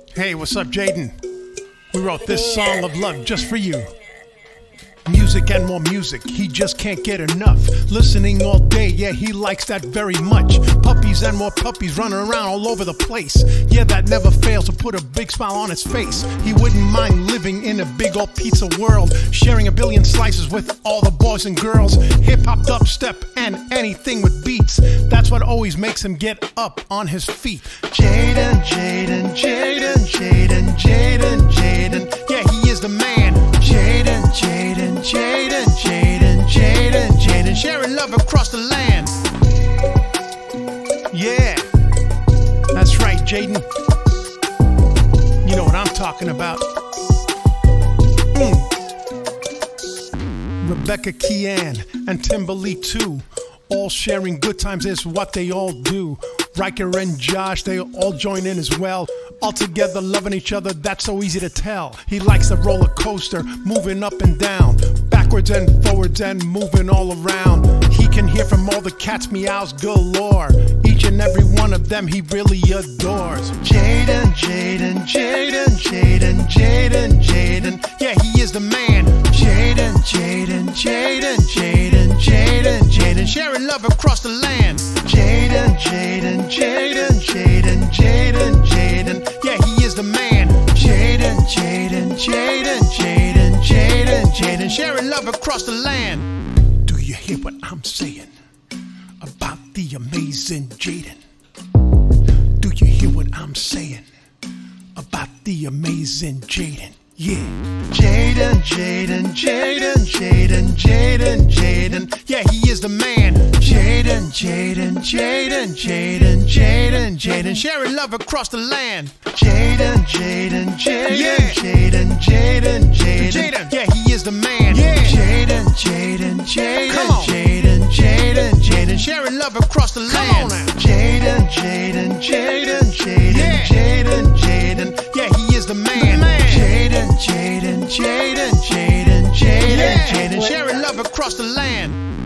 Hey, what's up, Jaden? We wrote this song of love just for you. Music and more music, he just can't get enough. Listening all day, yeah, he likes that very much. Puppies and more puppies running around all over the place. Yeah, that never fails to put a big smile on his face. He wouldn't mind living in a big old pizza world, sharing a billion slices with all the boys and girls. Hip-hop, dubstep, and anything with beats. That's what always makes him get up on his feet. Jaden, Jaden, Jaden, Jaden, Jaden, Jaden. Yeah, he is the man. Jaden, Jaden, Jaden, Jaden, Jaden, Jaden, sharing love across the land. Yeah, that's right, Jaden. You know what I'm talking about. Rebecca Kian and Timberly too, all sharing good times is what they all do. Riker and Josh, they all join in as well. All together loving each other, that's so easy to tell. He likes the roller coaster, moving up and down, backwards and forwards and moving all around. He can hear from all the cats meows galore. Each and every one of them he really adores. Jaden, Jaden, Jaden, Jaden, Jaden, Jaden. Yeah, he is the man. Jaden, Jaden, Jaden, Jaden, Jaden, Jaden, sharing love across the land. Jaden, Jaden, Jaden, Jaden, Jaden, Jaden. Yeah, he is the man. Jaden, Jaden, Jaden, Jaden, Jaden, Jaden, sharing love across the land. Do you hear what I'm saying about the amazing Jaden? Do you hear what I'm saying about the amazing Jaden? Yeah. Jaden, Jaden, Jaden, Jaden, Jaden, Jaden. Yeah, he is the man. Jaden, Jaden, Jaden, Jaden, Jaden, Jaden, sharing love across the land. Jaden, Jaden, Jaden, yeah. Jaden, Jaden, Jaden. Yeah, he is the man. Yeah. Jaden, Jaden, Jaden, Jaden, Jaden, Jaden, sharing love across the land. Come on now. Jaden, Jaden, Jaden, Jaden, yeah. Jaden, Jaden. Yeah, he is the man. Jaden, Jaden, Jaden, Jaden, Jaden, yeah. Jaden, sharing love across the land.